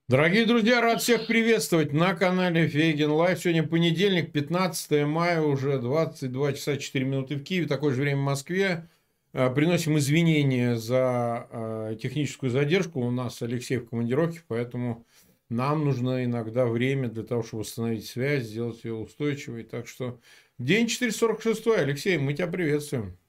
Дорогие друзья, рад всех приветствовать на канале Фейгин Лайв. Сегодня понедельник, 15 мая, уже 22 часа 4 минуты в Киеве, такое же время в Москве. Приносим извинения за техническую задержку. У нас Алексей в командировке, поэтому нам нужно иногда время для того, чтобы восстановить связь, сделать ее устойчивой. Так что день 446. Алексей, мы тебя приветствуем.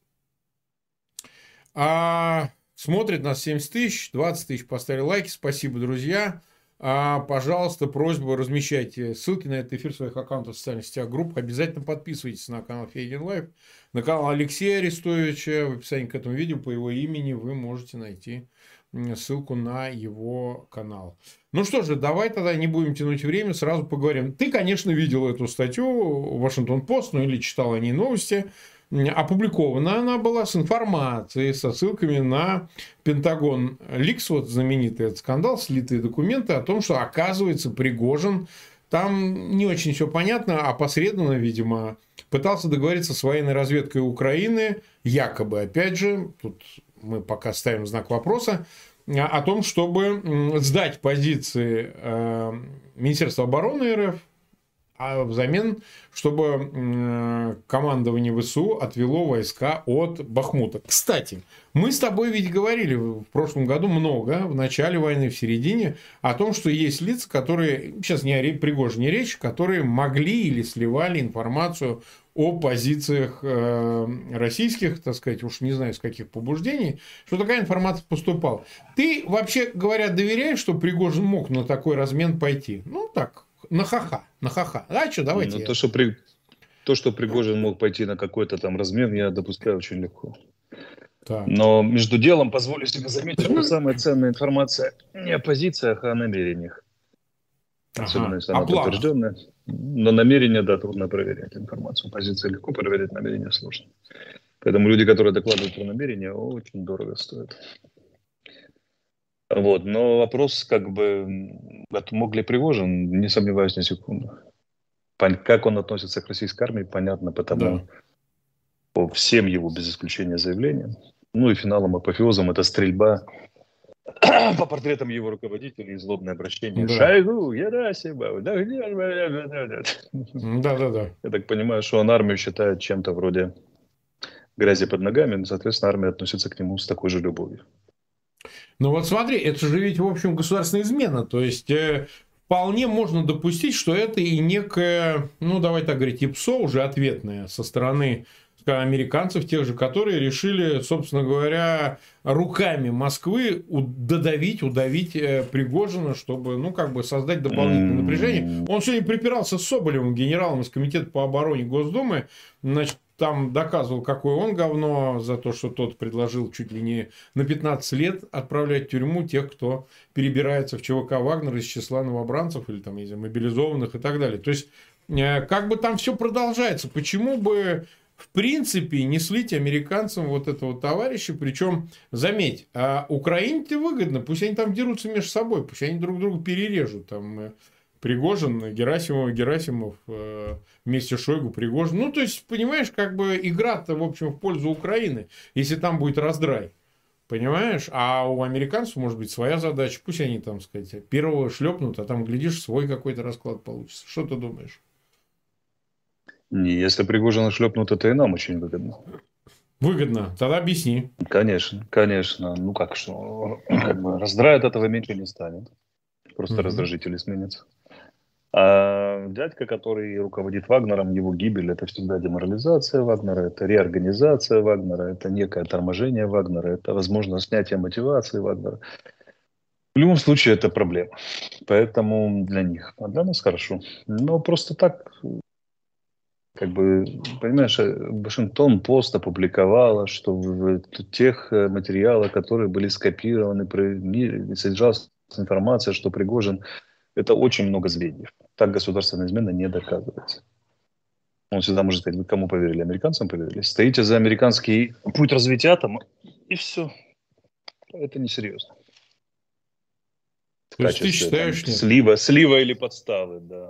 Смотрит нас 70 тысяч, 20 тысяч поставили лайки. Спасибо, друзья. Пожалуйста, просьба, размещайте ссылки на этот эфир в своих аккаунтах в социальных сетях, групп. Обязательно подписывайтесь на канал Фейгин Лайв, на канал Алексея Арестовича. В описании к этому видео по его имени вы можете найти ссылку на его канал. Ну что же, давай тогда не будем тянуть время, сразу поговорим. Ты, конечно, видел эту статью Вашингтон-Пост, ну или читал о ней новости. Опубликована она была с информацией, со ссылками на Пентагон Ликс, вот знаменитый этот скандал, слитые документы о том, что, оказывается, Пригожин, там не очень все понятно, опосредованно, видимо, пытался договориться с военной разведкой Украины, якобы, опять же, тут мы пока ставим знак вопроса, о том, чтобы сдать позиции Министерства обороны РФ, а взамен, чтобы командование ВСУ отвело войска от Бахмута. Кстати, мы с тобой ведь говорили в прошлом году много, в начале войны, в середине, о том, что есть лица, которые, сейчас не о Пригожине речь, которые могли или сливали информацию о позициях российских, так сказать, уж не знаю, с каких побуждений, что такая информация поступала. Ты, вообще говоря, доверяешь, что Пригожин мог на такой размен пойти? Ну, так, на ха-ха, на ха-ха. А что, давайте. Ну, то, что Пригожин мог пойти на какой-то там размер, я допускаю очень легко. Так. Но между делом позволю себе заметить, что самая ценная информация не о позициях, а о намерениях. Особенно, если О она планах. подтвержденная. Но намерения, да, трудно проверять информацию. Позиции легко проверять, намерения сложно. Поэтому люди, которые докладывают про намерения, очень дорого стоят. Вот. Но вопрос, как бы, мог ли Пригожин, не сомневаюсь ни секунды. Как он относится к российской армии, понятно, потому Да. по всем его, без исключения, заявлениям. Ну и финалом, апофеозом это стрельба по портретам его руководителей и злобное обращение. Да. Шойгу, Герасимов, да где Да. Я так понимаю, что он армию считает чем-то вроде грязи под ногами, но, соответственно, армия относится к нему с такой же любовью. Ну вот смотри, это же ведь, в общем, государственная измена. То есть, вполне можно допустить, что это и некое, ну, давай так говорить, ИПСО уже ответное со стороны, скажем, американцев, тех же, которые решили, собственно говоря, руками Москвы удавить Пригожина, чтобы, ну, как бы создать дополнительное напряжение. Он сегодня припирался с Соболевым, генералом из Комитета по обороне Госдумы, значит, там доказывал, какое он говно, за то, что тот предложил чуть ли не на 15 лет отправлять в тюрьму тех, кто перебирается в ЧВК Вагнер из числа новобранцев или там, не знаю, мобилизованных и так далее. То есть, как бы там все продолжается. Почему бы, в принципе, не слить американцам вот этого товарища? Причем, заметь, Украине-то выгодно, пусть они там дерутся между собой, пусть они друг друга перережут. Там, Пригожин, Герасимов, вместе с Шойгу, Пригожин. Ну, то есть, понимаешь, как бы игра-то, в общем, в пользу Украины, если там будет раздрай. Понимаешь? А у американцев может быть своя задача. Пусть они там, сказать, первого шлепнут, а там, глядишь, свой какой-то расклад получится. Что ты думаешь? Если Пригожина шлепнут, это и нам очень выгодно. Выгодно. Тогда объясни. Конечно, конечно. Ну как что, как бы раздрая от этого меньше не станет. Просто Мгм. раздражители сменятся. А дядька, который руководит Вагнером, его гибель — это всегда деморализация Вагнера, это реорганизация Вагнера, это некое торможение Вагнера, это, возможно, снятие мотивации Вагнера. В любом случае, это проблема. Поэтому для них, а для нас хорошо. Но просто так, как бы, понимаешь, Вашингтон-Пост опубликовала, что в тех материалах, которые были скопированы, содержалась информация, что Пригожин — это очень много звеньев. Так государственная измена не доказывается. Он всегда может сказать: вы кому поверили? Американцам поверили? Стоите за американский путь развития атома, и все. Это несерьезно. В То есть, ты качестве там считаешь, нет? слива или подставы, да.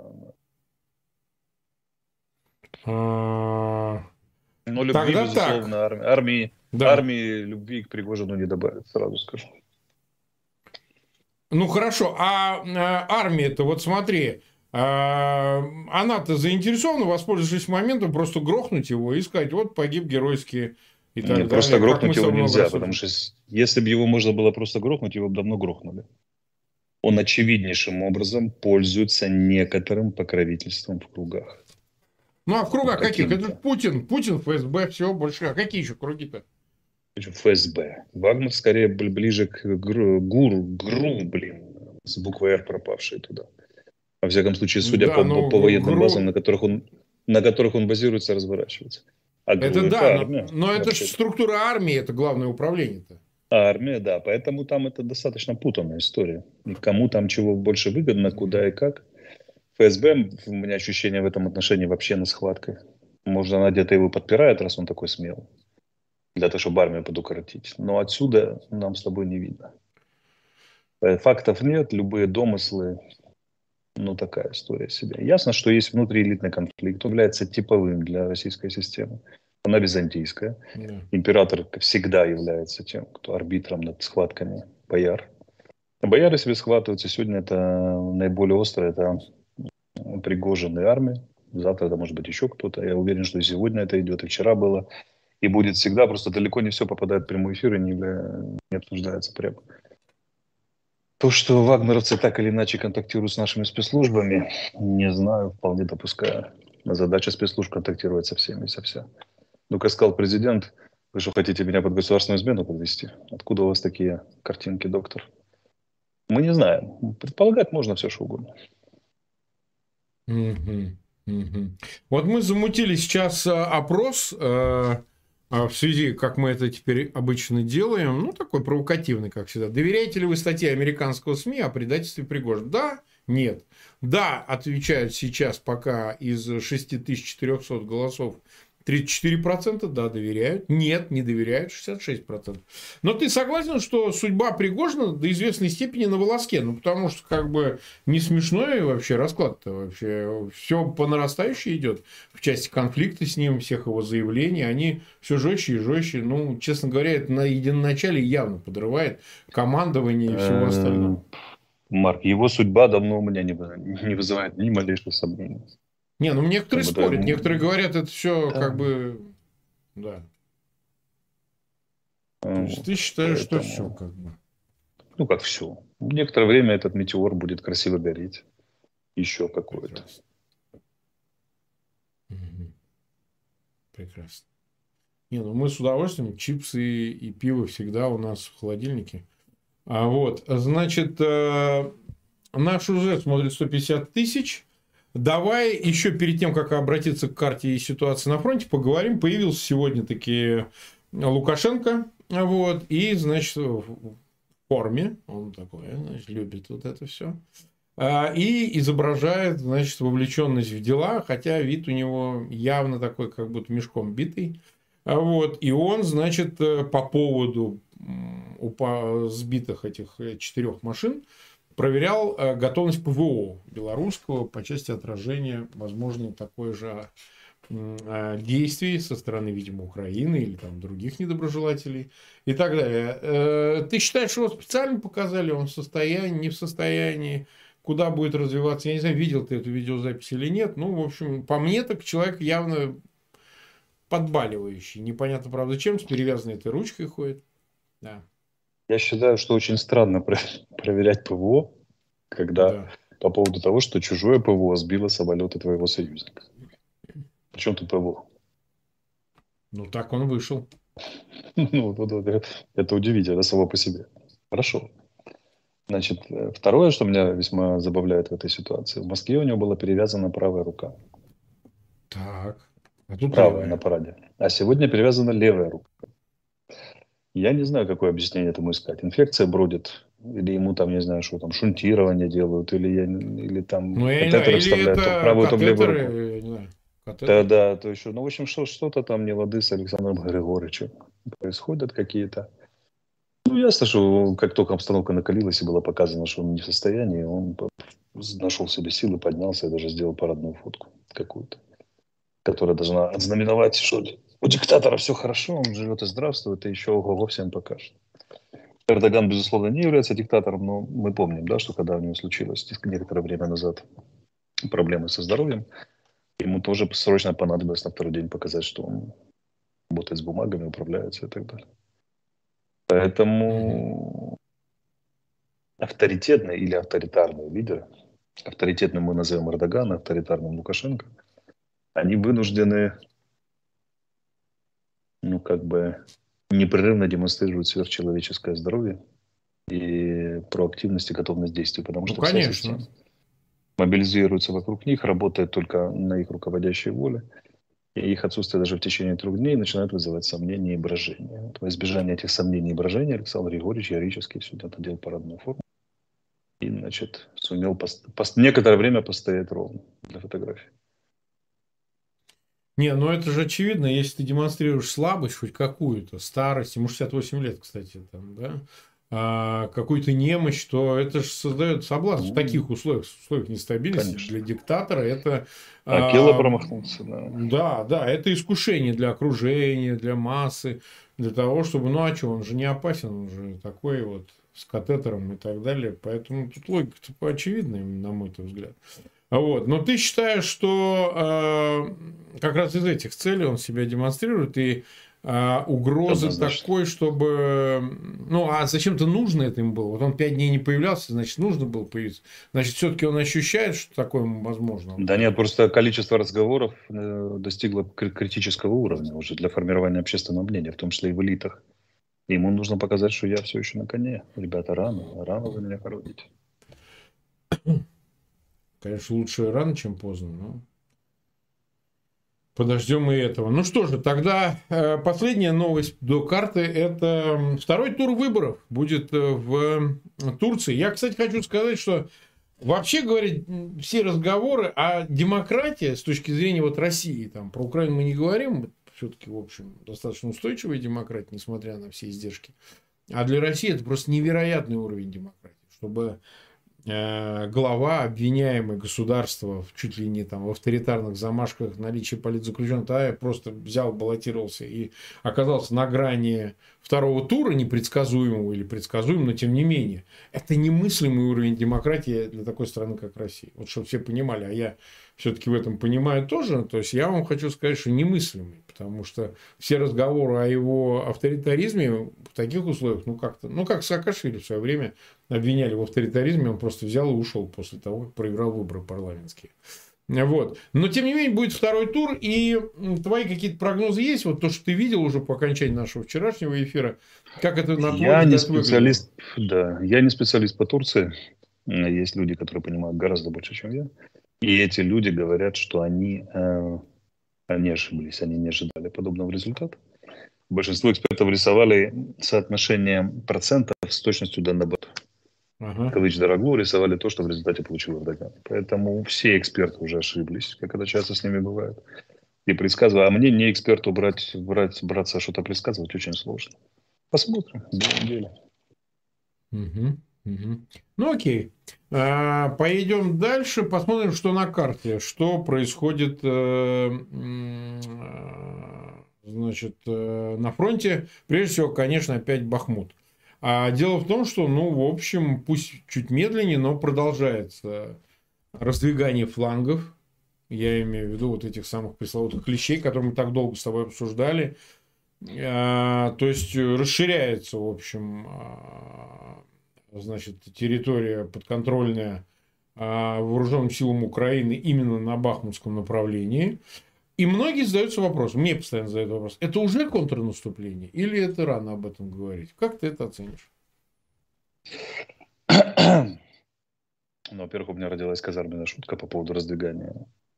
А, Но любви, Тогда так. безусловно, армии Да. любви к Пригожину не добавит, сразу скажу. Ну хорошо, армия-то, вот смотри, она-то заинтересована, воспользовавшись моментом, просто грохнуть его и сказать, вот погиб геройски и Не, так просто далее, как мы грохнуть с его тобой много нельзя, раз потому уже. что если бы его можно было просто грохнуть, его бы давно грохнули. Он очевиднейшим образом пользуется некоторым покровительством в кругах. Ну а в кругах каких? Это Каким-то. Путин, ФСБ, всего больше. А какие еще круги-то? Причем ФСБ. Вагнер скорее ближе к ГРУ, блин, с буквой «Р» пропавший туда. Во всяком случае, судя Да, ну по военным базам, ГРУ, на которых он базируется, разворачивается. А это ГРУ– это да, армия, но это же вообще-то. структура армии, это главное управление-то. Армия, да, поэтому там это достаточно путанная история. И кому там чего больше выгодно, куда и как. ФСБ, у меня ощущение в этом отношении вообще на схватке. Может, она где-то его подпирает, раз он такой смелый, для того, чтобы армию подукоротить. Но отсюда нам с тобой не видно. Фактов нет, любые домыслы, ну, такая история себе. Ясно, что есть внутриэлитный конфликт, он является типовым для российской системы. Она византийская. Да. Император как всегда является тем, кто арбитром над схватками бояр. Бояры себе схватываются. Сегодня это наиболее острое, это Пригожин и армия. Завтра это может быть еще кто-то. Я уверен, что и сегодня это идет, и вчера было, и будет всегда. Просто далеко не все попадает в прямой эфир и не обсуждается прямо. То, что вагнеровцы так или иначе контактируют с нашими спецслужбами, не знаю, вполне допускаю. Задача спецслужб контактировать со всеми и со вся. Ну, как сказал президент, вы что, хотите меня под государственную измену подвести? Откуда у вас такие картинки, доктор? Мы не знаем. Предполагать можно все, что угодно. Мгм. Мгм. Вот мы замутили сейчас опрос в связи, как мы это теперь обычно делаем, ну, такой провокативный, как всегда. Доверяете ли вы статье американского СМИ о предательстве Пригожина? Да, нет. Да, отвечают сейчас пока из 6400 голосов 34%, да, доверяют. Нет, не доверяют, 66%. Но ты согласен, что судьба Пригожина до известной степени на волоске? Ну, потому что, как бы, не смешной вообще расклад-то вообще. Все по нарастающей идет в части конфликта с ним, всех его заявлений. Они все жестче и жестче. Ну, честно говоря, это на единоначале явно подрывает командование и всего остального. Марк, его судьба давно у меня не вызывает ни малейших сомнений. Не, ну Как некоторые бы, да, спорят, некоторые говорят, это все как да, бы, да. То есть ты вот, считаешь, что все поэтому, как бы ну, как все. Некоторое время этот метеор будет красиво гореть. Еще какое-то. прекрасно. Мгм. Прекрасно. Не, ну мы с удовольствием чипсы и пиво всегда у нас в холодильнике. А вот, значит, наш уже смотрит 150 тысяч. Давай еще перед тем, как обратиться к карте и ситуации на фронте, поговорим. Появился сегодня таки Лукашенко. Вот, и, значит, в форме. Он такой, значит, любит вот это все. И изображает, значит, вовлеченность в дела, хотя вид у него явно такой, как будто мешком битый. Вот. И он, значит, по поводу сбитых этих 4 машин проверял готовность ПВО белорусского по части отражения, возможно, такой же действий со стороны, видимо, Украины или там других недоброжелателей и так далее. Ты считаешь, что его специально показали, он в состоянии, не в состоянии, куда будет развиваться? Я не знаю, видел ты эту видеозапись или нет. Ну, в общем, по мне, так человек явно подбаливающий. Непонятно, правда, чем, с перевязанной этой ручкой ходит. Да, Я считаю, что очень странно проверять ПВО, когда да. по поводу того, что чужое ПВО сбило самолеты твоего союзника. Причем тут ПВО? Ну, так он вышел. Ну, это удивительно само по себе. Хорошо. Значит, второе, что меня весьма забавляет в этой ситуации. В Москве у него была перевязана правая рука. Так. А тут Правая на левая. параде. А сегодня перевязана левая рука. Я не знаю, какое объяснение этому искать. Инфекция бродит. Или ему там, не знаю, что там, шунтирование делают. Или там Ну, я не знаю, катетеры или вставляют то в это правую, то в левую руку. катетеры, я не знаю, Да, катетеры. да, то еще, ну, в общем, что-то там не лады с Александром Григорьевичем происходят какие-то. Ну, ясно, что как только обстановка накалилась и было показано, что он не в состоянии, он нашел в себе силы, поднялся и даже сделал парадную фотку какую-то, которая должна ознаменовать, что у диктатора все хорошо, он живет и здравствует, и еще ого всем покажет. Эрдоган, безусловно, не является диктатором, но мы помним, да, что когда у него случилось некоторое время назад проблемы со здоровьем, ему тоже срочно понадобилось на второй день показать, что он работает с бумагами, управляется и так далее. Мгм. Поэтому авторитетный или авторитарный лидер, авторитетным мы назовем Эрдогана, авторитарным Лукашенко, они вынуждены, ну, как бы, непрерывно демонстрировать сверхчеловеческое здоровье и проактивность и готовность действий, потому Ну, что вся конечно. система мобилизируется вокруг них, работает только на их руководящей воле, и их отсутствие даже в течение 3 дней начинает вызывать сомнения и брожения. Вот во избежание этих сомнений и брожений Александр Григорьевич героически все это делал парадную форму и, значит, сумел некоторое время постоять ровно для фотографии. Не, ну это же очевидно, если ты демонстрируешь слабость хоть какую-то, старость, ему 68 лет, кстати, там, да, какую-то немощь, то это же создает соблазн в таких условиях, в условиях нестабильности Конечно. для диктатора. Это, Акела промахнулся, да. да, да, это искушение для окружения, для массы, для того, чтобы, ну а что, он же не опасен, он же такой вот с катетером и так далее. Поэтому тут логика очевидная, на мой взгляд. Вот. Но ты считаешь, что как раз из этих целей он себя демонстрирует, и угрозы Однозначно. такой, чтобы... Ну, а зачем-то нужно это им было? Вот он 5 дней не появлялся, значит, нужно было появиться. Значит, все-таки он ощущает, что такое возможно. Да нет, просто количество разговоров достигло критического уровня уже для формирования общественного мнения, в том числе и в элитах. И ему нужно показать, что я все еще на коне. Ребята, рано вы меня хороните. Конечно, лучше рано, чем поздно, но подождем и этого. Ну что же, тогда последняя новость до карты – это второй тур выборов будет в Турции. Я, кстати, хочу сказать, что вообще говоря, все разговоры о демократии с точки зрения вот России, там про Украину мы не говорим, все-таки, в общем, достаточно устойчивая демократия, несмотря на все издержки. А для России это просто невероятный уровень демократии, чтобы глава, обвиняемый государства в чуть ли не там в авторитарных замашках наличия политзаключенных, а просто взял, баллотировался и оказался на грани второго тура, непредсказуемого или предсказуемого, но тем не менее. Это немыслимый уровень демократии для такой страны, как Россия. Вот чтобы все понимали, а я все-таки в этом понимаю тоже, то есть я вам хочу сказать, что немыслимый, потому что все разговоры о его авторитаризме в таких условиях, ну как-то, ну как Саакашвили в свое время обвиняли в авторитаризме, он просто взял и ушел после того, как проиграл выборы парламентские. Вот. Но, тем не менее, будет второй тур, и твои какие-то прогнозы есть? Вот то, что ты видел уже по окончании нашего вчерашнего эфира, как это, на твой Я не взгляд, выглядело? специалист, да, я не специалист по Турции. Есть люди, которые понимают гораздо больше, чем я. И эти люди говорят, что они ошиблись, они не ожидали подобного результата. Большинство экспертов рисовали соотношение процентов с точностью до набата. Ага. Калыч Дороглу рисовали то, что в результате получил Эрдоган. Поэтому все эксперты уже ошиблись, как это часто с ними бывает. И предсказываю. А мне, не эксперту, браться что-то предсказывать очень сложно. Посмотрим. Две недели. Угу. Угу. Ну, окей. Пойдем дальше, посмотрим, что на карте, что происходит значит, на фронте. Прежде всего, конечно, опять Бахмут. А дело в том, что, ну, в общем, пусть чуть медленнее, но продолжается раздвигание флангов. Я имею в виду вот этих самых пресловутых клещей, которые мы так долго с тобой обсуждали. То есть расширяется, в общем, значит, территория подконтрольная вооруженным силам Украины именно на Бахмутском направлении. И многие задаются вопросом, мне постоянно задают вопрос, это уже контрнаступление или это рано об этом говорить? Как ты это оценишь? Ну, во-первых, у меня родилась казарменная шутка по поводу раздвигания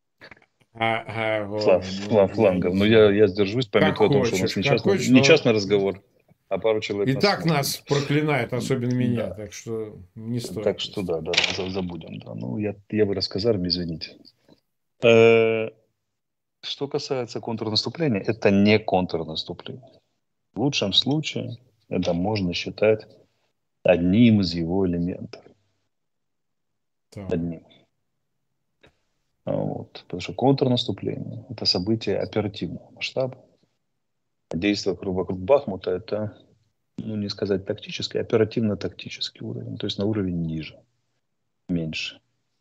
Ой, ну, я не флангов. Но знаю. я сдержусь, Как пометую о том, что у нас хочешь, как хочешь, не но частный разговор, а пару человек и нас так нас слушают. проклинают, особенно меня, Да. так что не Так стоит. что да, забудем. Да. Ну, я вырос в казарме, извините. Э, Что касается контрнаступления, это не контрнаступление. В лучшем случае это можно считать одним из его элементов. Так. Одним. Вот. Потому что контрнаступление – это событие оперативного масштаба. А действия вокруг Бахмута – это ну, не сказать тактический, оперативно-тактический уровень, то есть на уровень ниже, меньше.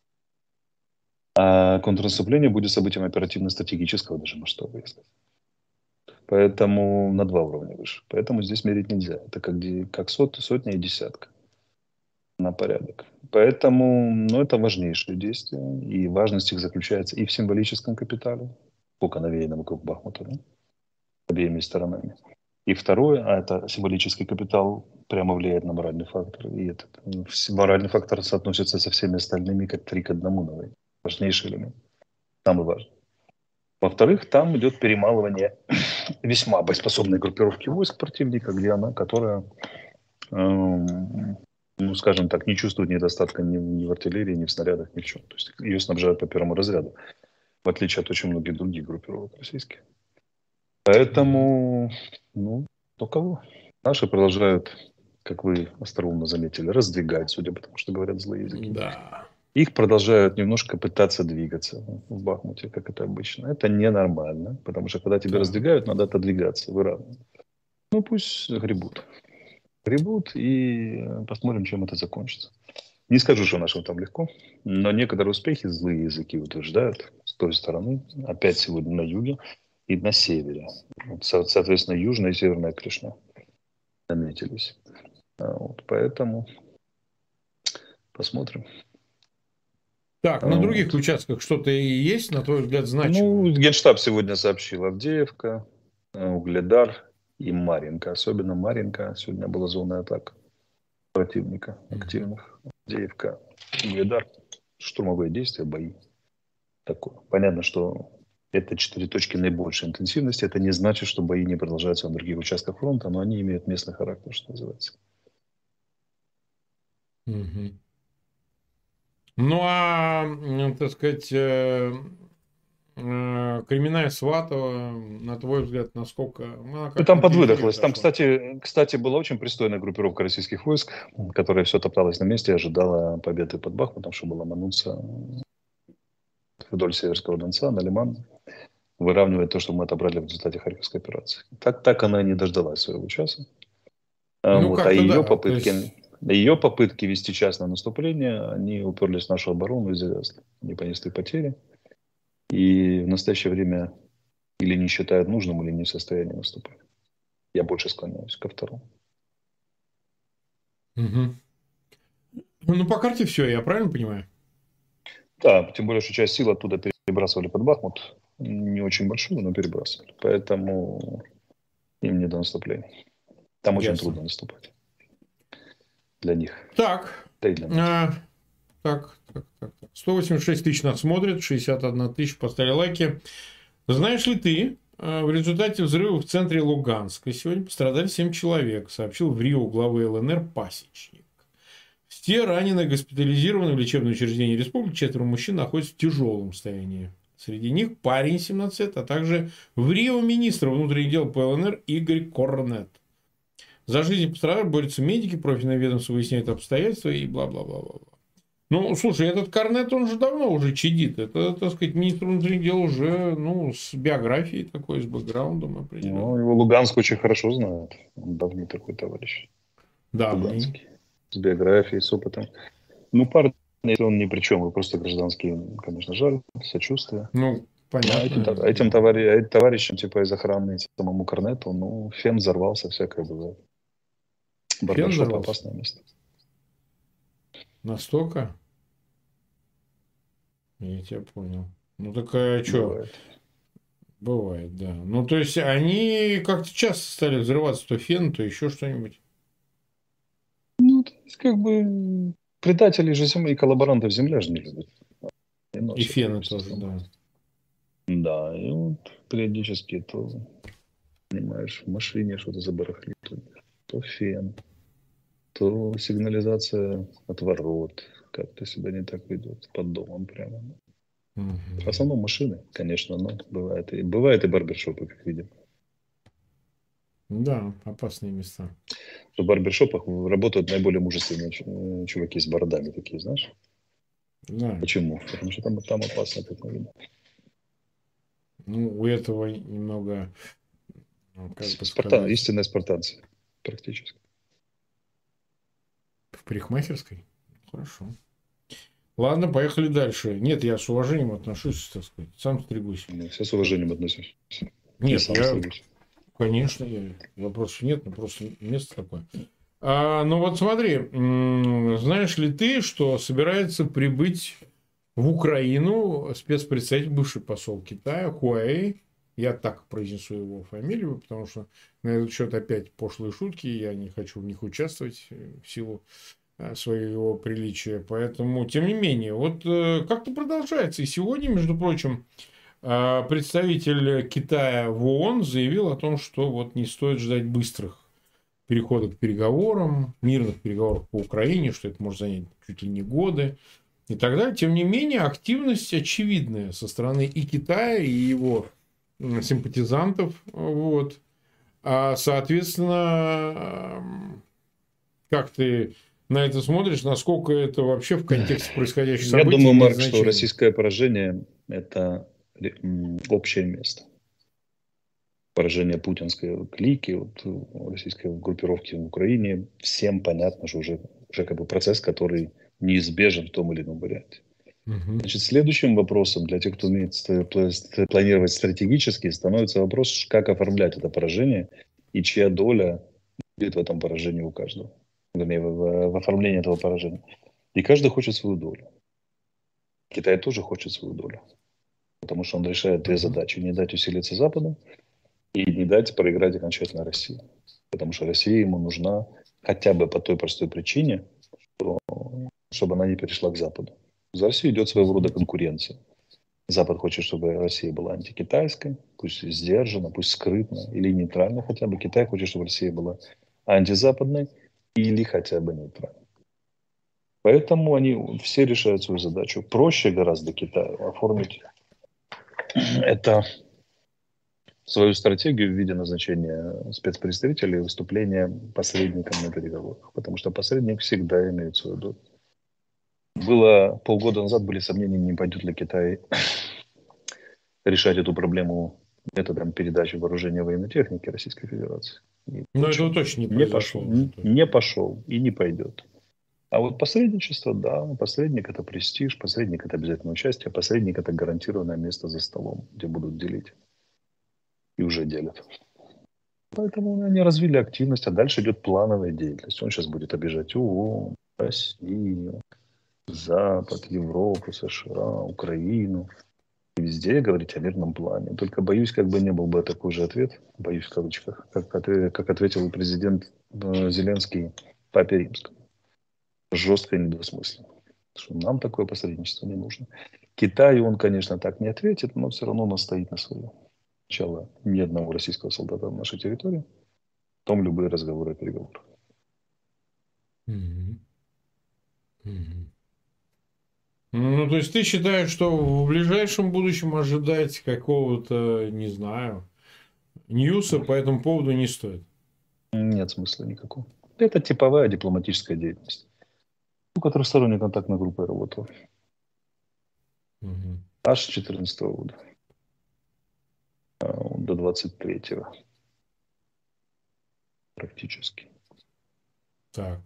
А контрнаступление будет событием оперативно-стратегического даже масштаба, я скажу. Поэтому на 2 уровня выше. Поэтому здесь мерить нельзя. Это как сотня и десятка на порядок. Поэтому, ну, это важнейшие действия. И важность их заключается и в символическом капитале, сколько навеяно вокруг Бахмута, да, обеими сторонами. И второе, а это символический капитал прямо влияет на моральный фактор. И этот моральный фактор соотносится со всеми остальными как 3 к 1 на войне. Важнейший элемент. Самый важный. Во-вторых, там идет перемалывание весьма боеспособной группировки войск противника, которая, ну, скажем так, не чувствует недостатка ни в артиллерии, ни в снарядах, ни в чем. То есть ее снабжают по первому разряду, в отличие от очень многих других группировок российских. Поэтому, ну, то кого? Наши продолжают, как вы остроумно заметили, раздвигать, судя по тому, что говорят злые языки. Да. Их продолжают немножко пытаться двигаться в Бахмуте, как это обычно. Это ненормально, потому что когда тебя раздвигают, надо отодвигаться, выравнивать. Ну, пусть гребут. Гребут, и посмотрим, чем это закончится. Не скажу, что нашим там легко, но некоторые успехи злые языки утверждают с той стороны, опять сегодня на юге и на севере. Соответственно, южная и северная Клешня наметились. Вот, поэтому посмотрим. Так, на других Вот. участках что-то и есть, на твой взгляд, Ну, значимое? Генштаб сегодня сообщил: Авдеевка, Угледар и Марьинка. Особенно Марьинка. Сегодня была зона атак противника активных. Авдеевка, Угледар. Штурмовые действия, бои. Такое. Понятно, что это 4 точки наибольшей интенсивности. Это не значит, что бои не продолжаются на других участках фронта, но они имеют местный характер, что называется. Мгм. Ну, так сказать, Кременная Сватова, на твой взгляд, насколько она И как там на периферию подвыдохлось. Там, отошла? кстати, была очень пристойная группировка российских войск, которая все топталась на месте и ожидала победы под Бахмутом, чтобы ломануться вдоль Северского Донца на Лиман, выравнивать то, что мы отобрали в результате Харьковской операции. Так она и не дождалась своего часа. Ну, Вот. А как-то да. То есть, ее попытки вести частное наступление, они уперлись в нашу оборону и завязли. Они понесли потери. И в настоящее время или не считают нужным, или не в состоянии наступать. Я больше склоняюсь ко второму. мгм. Ну, по карте все, я правильно понимаю? Да, тем более, что часть сил оттуда перебрасывали под Бахмут. Не очень большую, но перебрасывали. Поэтому им не до наступления. Там очень Ясно. трудно наступать. Для них. Так, Да и для нас. так. 186 тысяч нас смотрят, 61 тысяча поставили лайки. Знаешь ли ты, в результате взрыва в центре Луганска сегодня пострадали 7 человек, сообщил в Рио главы ЛНР Пасечник. Все раненые госпитализированы в лечебное учреждение республики, 4 мужчин находятся в тяжелом состоянии. Среди них парень 17 лет, а также в Рио министр внутренних дел по ЛНР Игорь Корнет. За жизнь пострадавших борются медики, профильное ведомство выясняет обстоятельства и бла-бла-бла-бла. Ну, слушай, этот Корнет, он же давно уже чадит. Это, так сказать, министр внутренних дел уже, ну, с биографией такой, с бэкграундом Ну, определенным. его Луганск очень хорошо знает. Он давний такой товарищ. Давний. Луганский. С биографией, с опытом. Ну, парень, если он ни при чем, вы просто гражданский, конечно, жаль, сочувствие. Ну, Но понятно. этим товарищам, типа из охраны, самому Корнету, ну, фен взорвался, всякое бывает. Фен Барбершоп — взорвался. опасное место. Настолько? Я тебя понял. Ну, так что? Бывает. Бывает, да. Ну, то есть, они как-то часто стали взрываться, то фен, то еще что-нибудь. Ну, то есть, как бы, предателей же земли и коллаборантов земля же не любит. И И носит фены вместе с тоже, собой. да. Да, и вот периодически то, понимаешь, в машине что-то забарахлит, то фен, то сигнализация от ворот как-то себя не так ведет, под домом прямо. В Мгм. основном машины, конечно, но бывает и барбершопы, как видим. Да, опасные места. В барбершопах работают наиболее мужественные чуваки с бородами такие, знаешь? Да. Почему? Потому что там опасно, как мы видим. Ну, у этого немного, ну, как бы сказать, Истинные спартанцы, практически. В парикмахерской? Хорошо. Ладно, поехали дальше. Нет, я с уважением отношусь, так сказать. Сам стригусь. Все с уважением относимся. Нет, я, конечно, вопросов нет, но просто место такое. Ну вот смотри, знаешь ли ты, что собирается прибыть в Украину спецпредставитель, бывший посол Китая Хуэй? Я так произнесу его фамилию, потому что на этот счет опять пошлые шутки, я не хочу в них участвовать в силу своего приличия. Поэтому, тем не менее, вот как-то продолжается. И сегодня, между прочим, представитель Китая в ООН заявил о том, что вот не стоит ждать быстрых перехода к переговорам, мирных переговоров по Украине, что это может занять чуть ли не годы и так далее. Тем не менее, активность очевидная со стороны и Китая, и его симпатизантов. Вот. Соответственно, как ты на это смотришь, насколько это вообще в контексте происходящих событий? Я думаю, Марк, что российское поражение – это общее место. Поражение путинской клики, вот, российской группировки в Украине, всем понятно, что уже как бы процесс, который неизбежен в том или ином варианте. Значит, следующим вопросом для тех, кто умеет планировать стратегически, становится вопрос, как оформлять это поражение и чья доля будет в этом поражении у каждого. Вернее, в оформлении этого поражения. И каждый хочет свою долю. Китай тоже хочет свою долю. Потому что он решает две задачи. Не дать усилиться Западу и не дать проиграть окончательно России. Потому что Россия ему нужна хотя бы по той простой причине, чтобы она не перешла к Западу. За Россию идет своего рода конкуренция. Запад хочет, чтобы Россия была антикитайской, пусть сдержанно, пусть скрытно или нейтрально хотя бы. Китай хочет, чтобы Россия была антизападной или хотя бы нейтральной. Поэтому они все решают свою задачу. Проще гораздо Китаю оформить это свою стратегию в виде назначения спецпредставителей и выступления посредником на переговорах. Потому что посредник всегда имеет свою долю. Было полгода назад были сомнения, не пойдет ли Китай решать эту проблему методом передачи вооружения военной техники Российской Федерации. Но этого точно не произошло. Не пошел и не пойдет. А вот посредничество, да, посредник – это престиж, посредник – это обязательное участие, посредник – это гарантированное место за столом, где будут делить. И уже делят. Поэтому они развили активность, а дальше идет плановая деятельность. Он сейчас будет обижать ООН, Россию, Запад, Европу, США, Украину. И везде говорить о мирном плане. Только боюсь, как бы не был бы такой же ответ, боюсь в кавычках, как ответил президент Зеленский Папе Римскому. Жестко и недвусмысленно. Что нам такое посредничество не нужно. Китаю он, конечно, так не ответит, но все равно он стоит на своем. Сначала ни одного российского солдата на нашей территории, потом любые разговоры о переговорах. Ну, то есть ты считаешь, что в ближайшем будущем ожидать какого-то, не знаю, ньюса по этому поводу не стоит? Нет смысла никакого. Это типовая дипломатическая деятельность, у которой сторонняя контактная группа работала. Аж с 2014 года до 23-го. Практически. Так.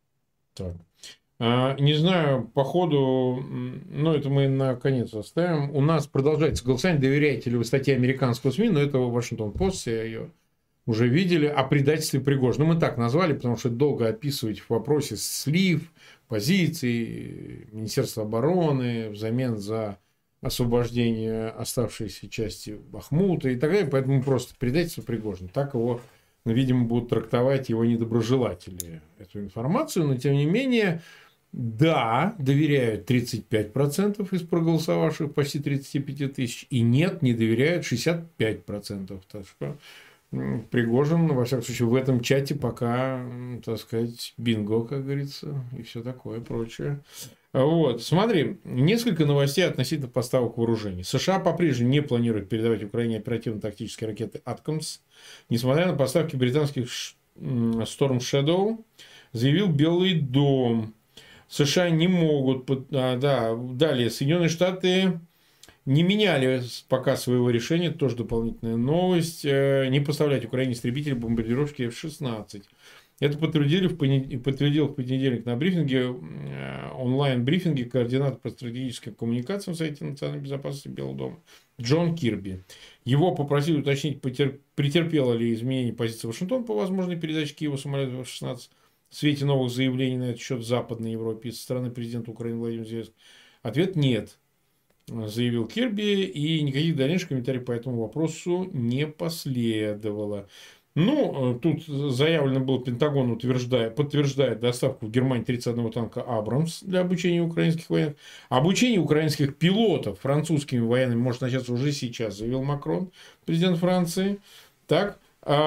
Не знаю, по ходу, ну, это мы наконец оставим. У нас продолжается голосование, доверяете ли вы статье американского СМИ, но это Вашингтон-Пост, я ее уже видели, о предательстве Пригожина. Ну, мы так назвали, потому что долго описывать в вопросе слив позиций Министерства обороны взамен за освобождение оставшейся части Бахмута и так далее. Поэтому просто предательство Пригожина. Так его, видимо, будут трактовать его недоброжелатели эту информацию. Но, тем не менее, да, доверяют 35% из проголосовавших, почти 35 тысяч. И нет, не доверяют 65%. Так что Пригожин, во всяком случае, в этом чате пока, так сказать, бинго, как говорится, и все такое прочее. Вот, смотри, несколько новостей относительно поставок вооружений. США по-прежнему не планируют передавать Украине оперативно-тактические ракеты «Аткамс», несмотря на поставки британских Storm Shadow, заявил Белый дом. США не могут... Далее, Соединенные Штаты не меняли пока своего решения, тоже дополнительная новость, не поставлять Украине истребители, бомбардировщики F-16. Это подтвердил в понедельник на брифинге, онлайн-брифинге координатор по стратегическим коммуникациям в Совете национальной безопасности Белого дома Джон Кирби. Его попросили уточнить, претерпело ли изменение позиции Вашингтона по возможной передаче Киеву самолетов F-16 в свете новых заявлений на этот счет в Западной Европе со стороны президента Украины Владимира Зеленского. Ответ – нет, заявил Кирби, и никаких дальнейших комментариев по этому вопросу не последовало. Ну, тут заявлено было, Пентагон подтверждает доставку в Германии 31 танка «Абрамс» для обучения украинских военных. Обучение украинских пилотов французскими военными может начаться уже сейчас, заявил Макрон, президент Франции. Так.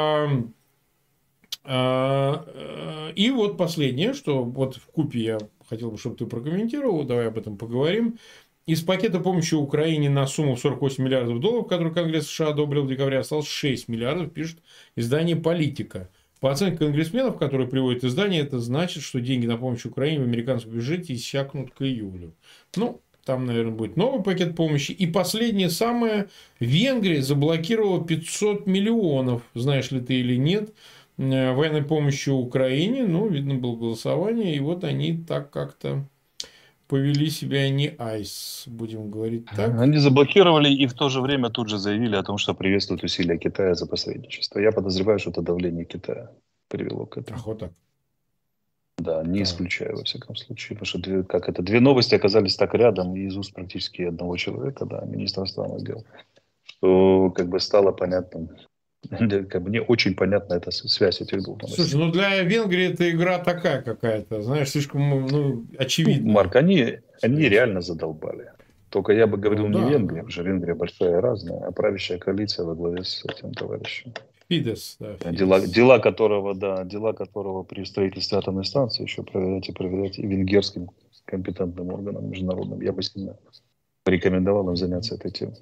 И вот последнее, что вот вкупе я хотел бы, чтобы ты прокомментировал, давай об этом поговорим. Из пакета помощи Украине на сумму в 48 миллиардов долларов, который Конгресс США одобрил в декабре, осталось 6 миллиардов, пишет издание «Политика». По оценке конгрессменов, которые приводят издание, это значит, что деньги на помощь Украине в американском бюджете иссякнут к июлю. Ну, там, наверное, будет новый пакет помощи. И последнее самое. Венгрия заблокировала 500 миллионов, знаешь ли ты или нет, военной помощи Украине. Ну, видно было голосование, и вот они так как-то повели себя не айс, будем говорить так. Они заблокировали и в то же время тут же заявили о том, что приветствуют усилия Китая за посредничество. Я подозреваю, что это давление Китая привело к этому. Ах, вот так. Да, не исключаю во всяком случае. Потому что две новости оказались так рядом и из уст практически одного человека, да, министра иностранных дел, что как бы стало понятным. Как бы не очень понятна эта связь этих двух новостей. Слушай, ну для Венгрии это игра такая какая-то, знаешь, слишком очевидная. Марк, они реально задолбали. Только я бы говорил Ну, не да, Венгрия, да. потому что Венгрия большая и разная, а правящая коалиция во главе с этим товарищем. Фидес, да. Дела которого при строительстве атомной станции еще проверять и венгерским компетентным органам международным. Я бы сильно порекомендовал им заняться этой темой.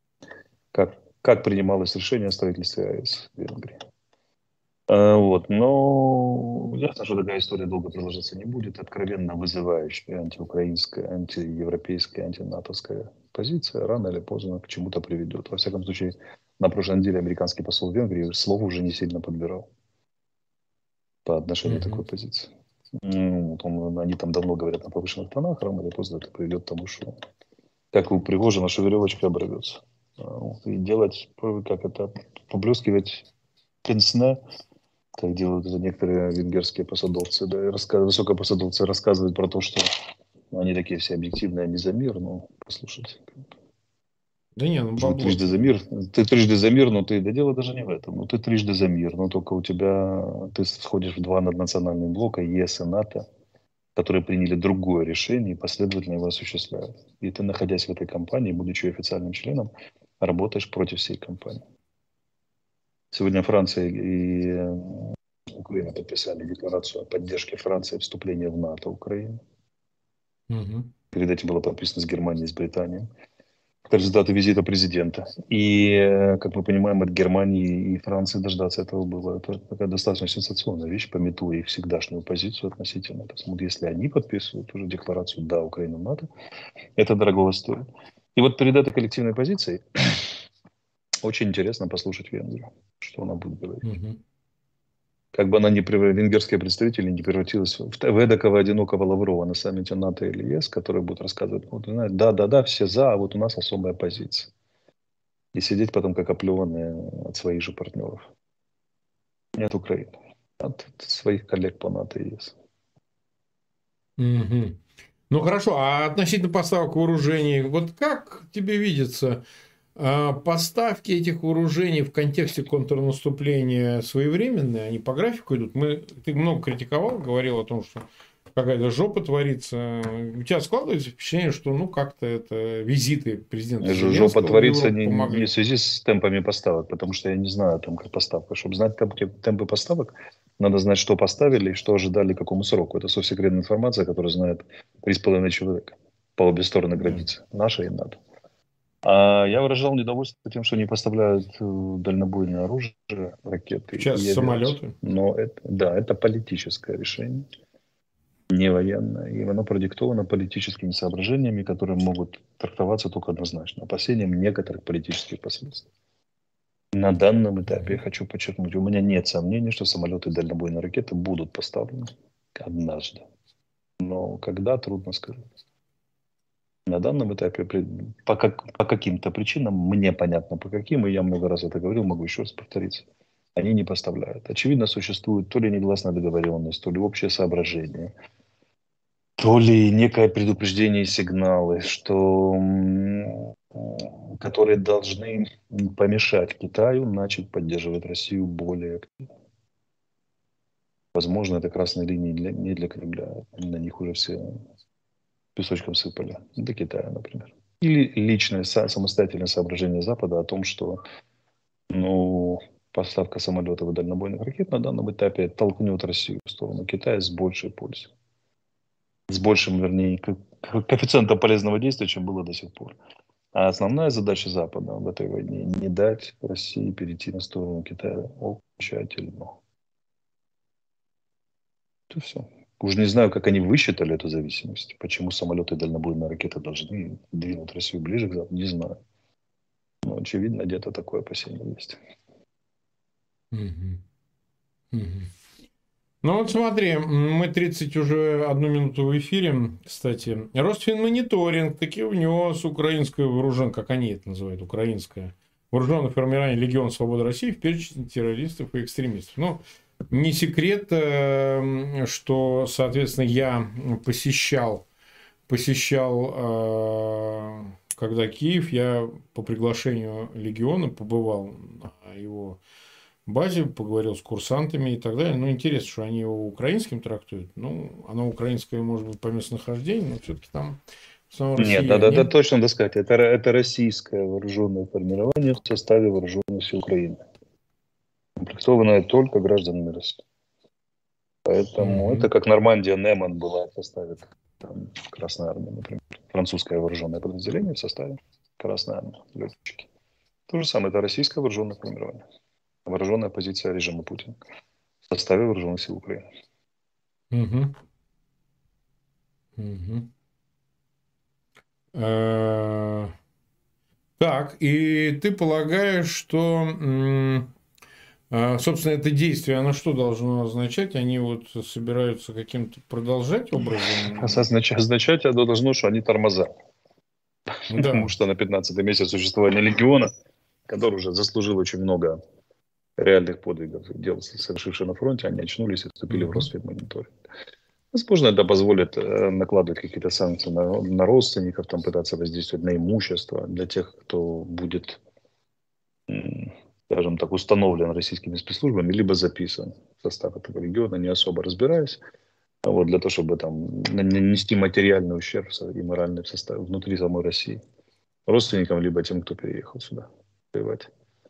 Как принималось решение о строительстве АЭС в Венгрии. Вот. Но ясно, что такая история долго продолжаться не будет. Откровенно вызывающая антиукраинская, антиевропейская, антинатовская позиция рано или поздно к чему-то приведет. Во всяком случае, на прошлой неделе американский посол в Венгрии слов уже не сильно подбирал по отношению к такой позиции. Они там давно говорят на повышенных тонах, рано или поздно это приведет к тому, что, как у Пригожина, что веревочка оборвется. И делать, поблескивать пенсне, как делают это некоторые венгерские посадовцы, да, и высокопосадовцы рассказывают про то, что они такие все объективные, они за мир, ну, послушайте. Да не, ну бабло. Ты трижды за мир, но да дело даже не в этом. Ну, ты трижды за мир, но только ты входишь в два наднациональных блока, ЕС и НАТО, которые приняли другое решение и последовательно его осуществляют. И ты, находясь в этой компании, будучи официальным членом, работаешь против всей компании. Сегодня Франция и Украина подписали декларацию о поддержке Франции вступления в НАТО Украины. Перед этим было подписано с Германией и с Британией. Это результаты визита президента. И, как мы понимаем, от Германии и Франции дождаться этого было. Это такая достаточно сенсационная вещь, памятуя их всегдашнюю позицию относительно. То есть, вот если они подписывают уже декларацию «Да, Украина в НАТО», это дорого стоит. И вот перед этой коллективной позицией очень интересно послушать Венгрию, что она будет говорить. Как бы она венгерские представители не превратилась в эдакого одинокого Лаврова на саммите НАТО или ЕС, который будет рассказывать, вот, знаете, да, все за, а вот у нас особая позиция. И сидеть потом как оплеванные от своих же партнеров. Не от Украины, от своих коллег по НАТО и ЕС. Ну хорошо, а относительно поставок вооружений, вот как тебе видится, поставки этих вооружений в контексте контрнаступления своевременные, они по графику идут? Ты много критиковал, говорил о том, что какая-то жопа творится. У тебя складывается впечатление, что как-то это визиты президента Зеленского жопа творится не помогли? в связи с темпами поставок, потому что я не знаю о темпах поставок. Чтобы знать темпы поставок, надо знать, что поставили и что ожидали, к какому сроку. Это совсекретная информация, которую знает 3,5 человека по обе стороны границы, наша и НАТО. А я выражал недовольство тем, что не поставляют дальнобойное оружие, ракеты Сейчас и самолеты. Но это политическое решение, не военное. И оно продиктовано политическими соображениями, которые могут трактоваться только однозначно. Опасением некоторых политических последствий. На данном этапе, я хочу подчеркнуть, у меня нет сомнений, что самолеты и дальнобойные ракеты будут поставлены однажды. Но когда, трудно сказать. На данном этапе по каким-то причинам, мне понятно по каким, и я много раз это говорил, могу еще раз повториться, они не поставляют. Очевидно, существует то ли негласная договоренность, то ли общее соображение, то ли некое предупреждение и сигналы, что, которые должны помешать Китаю начать поддерживать Россию более активно. Возможно, это красные линии не для Кремля, на них уже все песочком сыпали, до Китая, например. Или личное самостоятельное соображение Запада о том, что ну, поставка самолетов и дальнобойных ракет на данном этапе толкнет Россию в сторону Китая с большей пользой. С большим, вернее, коэффициентом полезного действия, чем было до сих пор. А основная задача Запада в этой войне – не дать России перейти на сторону Китая окончательно. Это все. Уж не знаю, как они высчитали эту зависимость. Почему самолеты и дальнобойные ракеты должны двинуть Россию ближе к Западу, не знаю. Но, очевидно, где-то такое опасение есть. Мгм. Мгм. Ну вот смотри, мы 30 уже 1 минуту в эфире, кстати. Росфинмониторинг таки внес украинское вооружение, как они это называют, украинское вооруженное формирование Легион Свободы России в перечень террористов и экстремистов. Ну, не секрет, что, соответственно, я посещал, когда Киев, я по приглашению Легиона побывал на его базе, поговорил с курсантами и так далее. Ну, интересно, что они его украинским трактуют. Ну, оно украинское, может быть, по местонахождению, но все-таки там в основном Нет, да, россияне. точно надо сказать, это российское вооруженное формирование в составе вооруженных сил Украины, комплектованное только гражданами России. Поэтому это Мгм. как Нормандия Неман была в составе там, Красной Армии, например. Французское вооруженное подразделение в составе Красной Армии, летчики. То же самое, это российское вооруженное формирование. Вооруженная позиция режима Путина в составе вооруженных сил Украины. Мгм. Мгм. Э, Так, и ты полагаешь, что, собственно, это действие, оно что должно означать? Они вот собираются каким-то продолжать образом? Означать это должно, что они тормоза. Потому Да. что на 15-й месяц существования легиона, который уже заслужил очень много реальных подвигов, дел, совершивших на фронте, они очнулись и вступили в Мгм. Росфинмониторинг. Возможно, это позволит накладывать какие-то санкции на родственников, там, пытаться воздействовать на имущество для тех, кто будет, скажем так, установлен российскими спецслужбами, либо записан в состав этого региона, не особо разбираясь. А вот для того, чтобы там нанести материальный ущерб и моральный в составе внутри самой России. Родственникам, либо тем, кто переехал сюда воевать.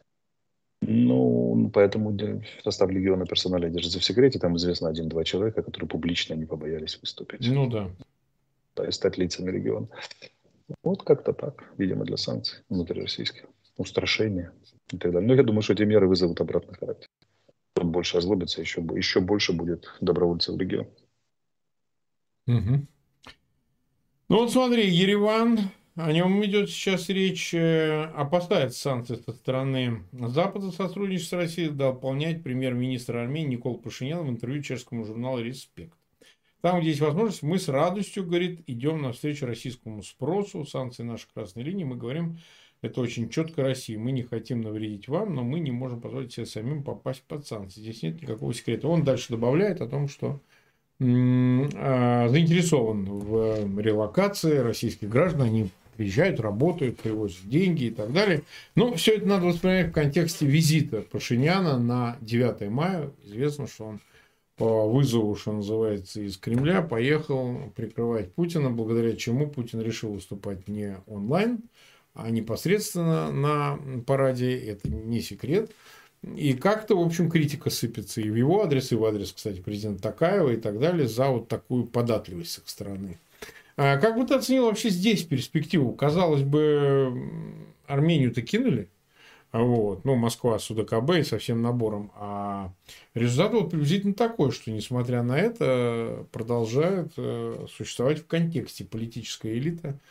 Ну, поэтому в состав легиона персонала держится в секрете. Там известно 1-2 человека, которые публично не побоялись выступить, Ну да. да, и стать лицами легиона. Вот как-то так, видимо, для санкций внутрироссийских, устрашения и так далее. Но я думаю, что эти меры вызовут обратный характер. Кто больше озлобится, еще больше будет добровольцев в регион. Мгм. Ну вот смотри, Ереван, о нем идет сейчас речь, опасается санкций со стороны Запада сотрудничества с Россией, дополнять премьер-министр Армении Никол Пашинян в интервью чешскому журналу «Респект». Там, где есть возможность, мы с радостью, говорит, идем навстречу российскому спросу, санкции нашей красной линии, мы говорим, это очень четко России. Мы не хотим навредить вам, но мы не можем позволить себе самим попасть под санкции. Здесь нет никакого секрета. Он дальше добавляет о том, что заинтересован в релокации российских граждан. Они приезжают, работают, привозят деньги и так далее. Но все это надо воспринимать в контексте визита Пашиняна на 9 мая. Известно, что он по вызову, что называется, из Кремля поехал прикрывать Путина, благодаря чему Путин решил выступать не онлайн, а непосредственно на параде. Это не секрет. И как-то, в общем, критика сыпется и в его адрес, и в адрес, кстати, президента Токаева и так далее за вот такую податливость с их стороны. А как бы ты оценил вообще здесь перспективу? Казалось бы, Армению-то кинули, вот, ну, Москва с УДКБ и со всем набором. А результат вот приблизительно такой, что, несмотря на это, продолжает существовать в контексте политическая элита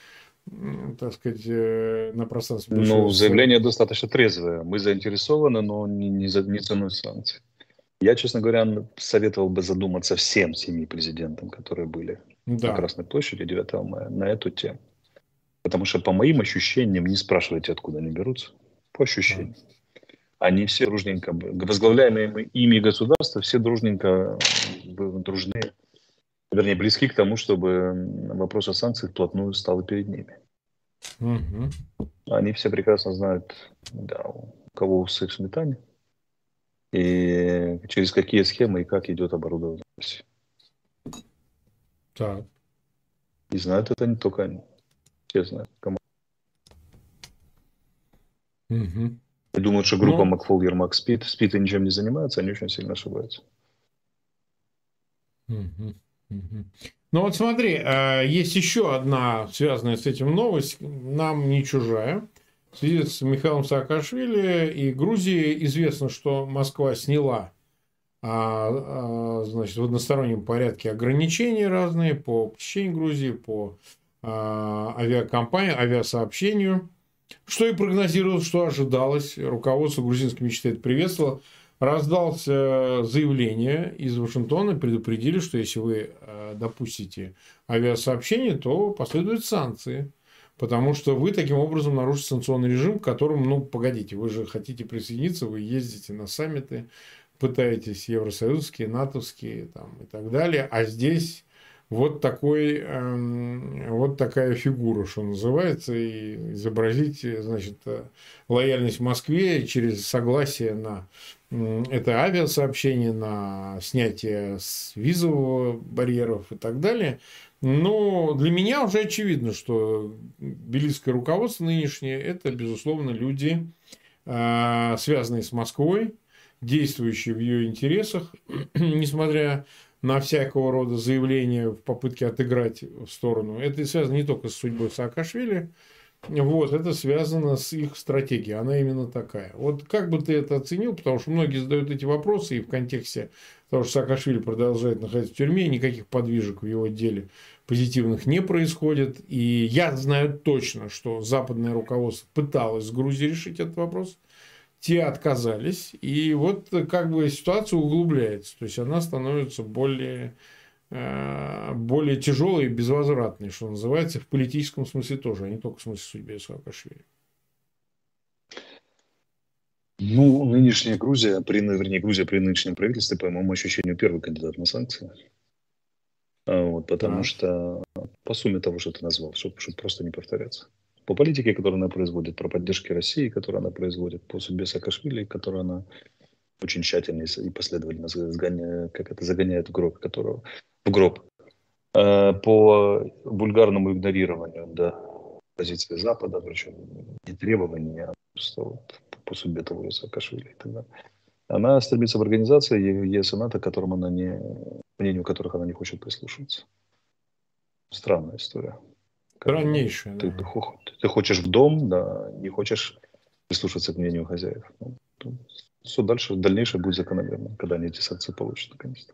так сказать, на пространстве бывшего Ну, СССР. заявление достаточно трезвое. Мы заинтересованы, но не ценой санкций. Я, честно говоря, советовал бы задуматься всем 7 президентам, которые были на Да. Красной площади 9 мая, на эту тему. Потому что, по моим ощущениям, не спрашивайте, откуда они берутся. По Так. ощущениям. Они все дружненько, возглавляемые ими государства, все дружненько дружны, вернее, близки к тому, чтобы вопрос о санкциях вплотную стал перед ними. Мгм. Они все прекрасно знают, да, у кого усы в сметане, и через какие схемы и как идет оборудование России. Так. И знают это не только они. Все знают. Мгм. И думают, что группа Ну, Макфол, Ермак спит и ничем не занимается, они очень сильно ошибаются. мгм. Мгм. Ну вот смотри, есть еще одна связанная с этим новость, нам не чужая. В связи с Михаилом Саакашвили и Грузией известно, что Москва сняла, значит, в одностороннем порядке ограничения разные по посещению Грузии, по авиакомпании, авиасообщению. Что и прогнозировалось, что ожидалось. Руководство грузинской мечты это приветствовало. Раздался заявление из Вашингтона, предупредили, что если вы допустите авиасообщение, то последуют санкции. Потому что вы таким образом нарушите санкционный режим, к которому, ну, погодите, вы же хотите присоединиться, вы ездите на саммиты, пытаетесь евросоюзские, натовские там, и так далее. А здесь вот такой, вот такая фигура, что называется, и изобразить, значит, лояльность Москве через согласие на это авиасообщение, на снятие с визового барьеров и так далее. Но для меня уже очевидно, что белистское руководство нынешнее – это, безусловно, люди, связанные с Москвой, действующие в ее интересах, несмотря на всякого рода заявления в попытке отыграть в сторону. Это связано не только с судьбой Саакашвили, вот, это связано с их стратегией. Она именно такая. Вот как бы ты это оценил, потому что многие задают эти вопросы, и в контексте того, что Саакашвили продолжает находиться в тюрьме, никаких подвижек в его деле позитивных не происходит. И я знаю точно, что западное руководство пыталось с Грузией решить этот вопрос. Те отказались, и вот как бы ситуация углубляется, то есть она становится более тяжелой и безвозвратной, что называется, в политическом смысле тоже, а не только в смысле судьбы Саакашвили. Ну, нынешняя Грузия, вернее, Грузия при нынешнем правительстве, по моему ощущению, первый кандидат на санкции. Вот, потому Так. что по сумме того, что ты назвал, чтобы просто не повторяться. По политике, которую она производит, про поддержки России, которую она производит, по судьбе Саакашвили, которую она очень тщательно и последовательно загоняет в гроб. По вульгарному игнорированию, да, позиции Запада, причем не требований, а просто вот по судьбе того же Саакашвили и так далее. Она стремится в организации ЕС и НАТО, мнению которых она не хочет прислушиваться. Странная история. Как бы, ну, Страннейшее, да. ты хочешь в дом, да, не хочешь прислушиваться к мнению хозяев. Ну, все дальнейшее будет закономерно, когда они эти санкции получат наконец-то.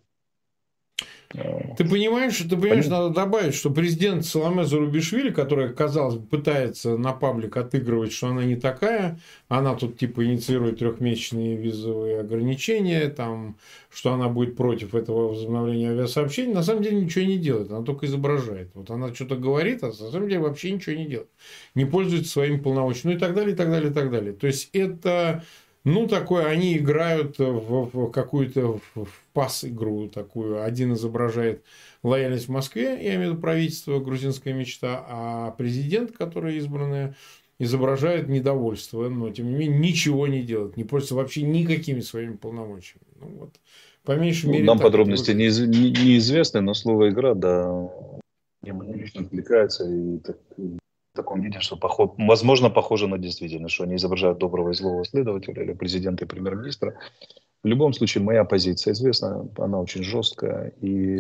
Ты понимаешь, Понятно. надо добавить, что президент Саломе Зурабишвили, которая, казалось бы, пытается на паблик отыгрывать, что она не такая, она тут типа инициирует трехмесячные визовые ограничения, там, что она будет против этого возобновления авиасообщений, на самом деле ничего не делает, она только изображает. Вот она что-то говорит, а на самом деле вообще ничего не делает, не пользуется своими полномочиями, ну и так далее, и так далее, и так далее. То есть это, ну, такое, они играют в какую-то в пас-игру такую. Один изображает лояльность Москве, я имею в виду правительство, грузинская мечта, а президент, который избранный, изображает недовольство, но, тем не менее, ничего не делает, не пользуется вообще никакими своими полномочиями. Ну, вот, по меньшей Ну, мере, нам так это подробности выглядит. неизвестны, но слово «игра», да, мне лично откликается в таком виде, что возможно, похоже на действительность, что они изображают доброго и злого следователя или президента и премьер-министра. В любом случае, моя позиция известна, она очень жесткая, и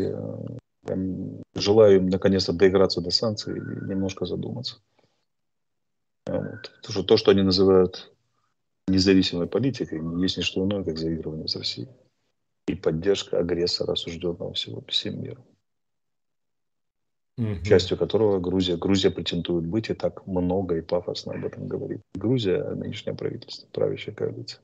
желаю им наконец-то доиграться до санкций и немножко задуматься. Вот. Потому что то, что они называют независимой политикой, не есть не что иное, как заигрывание с Россией и поддержка агрессора, осужденного всем миром. частью которого Грузия претендует быть и так много и пафосно об этом говорит. Грузия, нынешнее правительство, правящая коалиция.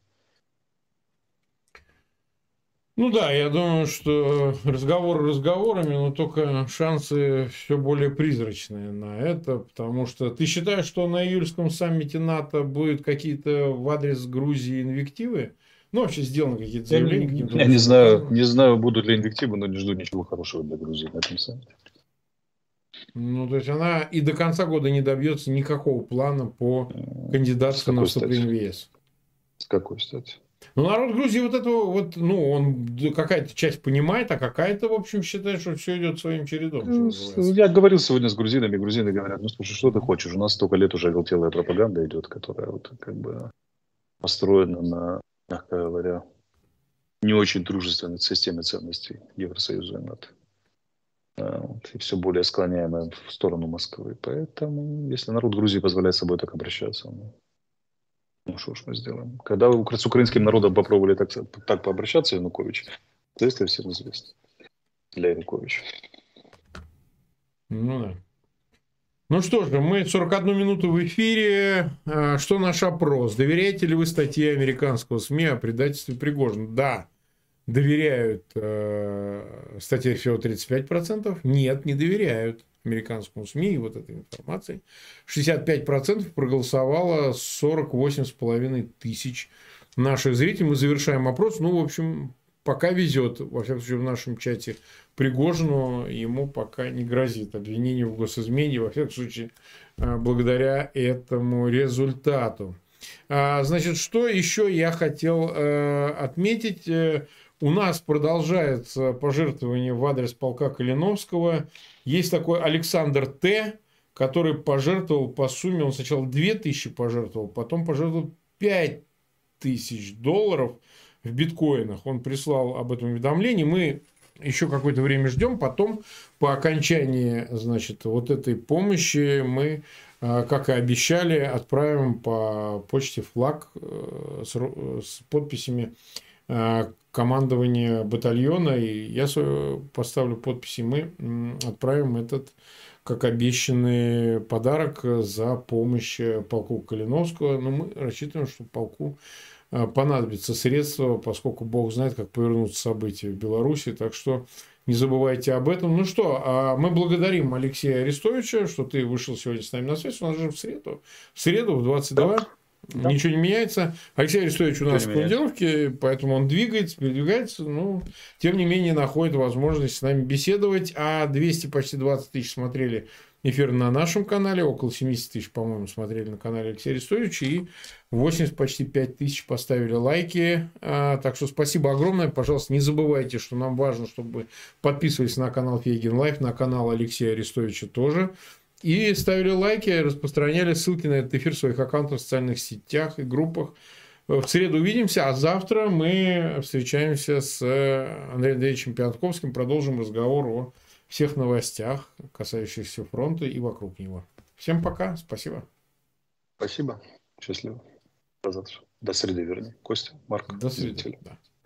Ну да, я думаю, что разговоры разговорами, но только шансы все более призрачные на это, потому что ты считаешь, что на июльском саммите НАТО будут какие-то в адрес Грузии инвективы? Ну, вообще сделаны какие-то заявления каким-то Я не образом знаю, указано? не знаю, будут ли инвективы, но не жду ничего хорошего для Грузии на этом саммите. Ну, то есть она и до конца года не добьется никакого плана по С кандидатству на какой стати? вступление в ЕС. С какой стати? Ну, народ Грузии вот этого вот, ну, он какая-то часть понимает, а какая-то, в общем, считает, что все идет своим чередом, что называется. Я говорил сегодня с грузинами, грузины говорят, ну слушай, что ты хочешь? У нас столько лет уже оголтелая пропаганда идет, которая вот как бы построена на, мягко говоря, не очень дружественной системе ценностей Евросоюза и НАТО. И все более склоняемая в сторону Москвы. Поэтому, если народ Грузии позволяет собой так обращаться, ну что ж мы сделаем. Когда с украинским народом попробовали так пообращаться, Янукович, следствие всем известно для Януковича. Ну да. Ну что же, мы 41 минуту в эфире. Что наш опрос? Доверяете ли вы статье американского СМИ о предательстве Пригожина? Да. Доверяют. Статья всего 35%. Нет, не доверяют американскому СМИ и вот этой информации. 65% проголосовало 48,5 тысяч наших зрителей. Мы завершаем опрос. Ну, в общем, пока везет. Во всяком случае, в нашем чате Пригожину ему пока не грозит обвинение в госизмене. Во всяком случае, благодаря этому результату. Значит, что еще я хотел отметить? У нас продолжается пожертвование в адрес полка Калиновского. Есть такой Александр Т., который пожертвовал по сумме, он сначала 2000 пожертвовал, потом пожертвовал $5000 в биткоинах. Он прислал об этом уведомление. Мы еще какое-то время ждем. Потом, по окончании, значит, вот этой помощи, мы, как и обещали, отправим по почте флаг с подписями командования батальона. И я поставлю подписи. Мы отправим этот, как обещанный, подарок за помощь полку Калиновского. Но мы рассчитываем, что полку понадобятся средства, поскольку Бог знает, как повернутся события в Беларуси. Так что не забывайте об этом. Ну что, мы благодарим Алексея Арестовича, что ты вышел сегодня с нами на связь. У нас же в среду в 22. Да. Ничего не меняется. Алексей Арестович у нас в Ничего не командировке, поэтому он двигается, передвигается, но тем не менее находит возможность с нами беседовать. А 200, почти 20 тысяч смотрели эфир на нашем канале, около 70 тысяч, по-моему, смотрели на канале Алексея Арестовича, и 80, почти 5 тысяч поставили лайки. Так что спасибо огромное. Пожалуйста, не забывайте, что нам важно, чтобы вы подписывались на канал Фейгин Лайф, на канал Алексея Арестовича тоже. И ставили лайки, распространяли ссылки на этот эфир в своих аккаунтах в социальных сетях и группах. В среду увидимся, а завтра мы встречаемся с Андреем Андреевичем Пиантковским, продолжим разговор о всех новостях, касающихся фронта и вокруг него. Всем пока, спасибо. Спасибо, счастливо. До завтра. До среды, вернее. Костя, Марк, До среды. зрители. Да.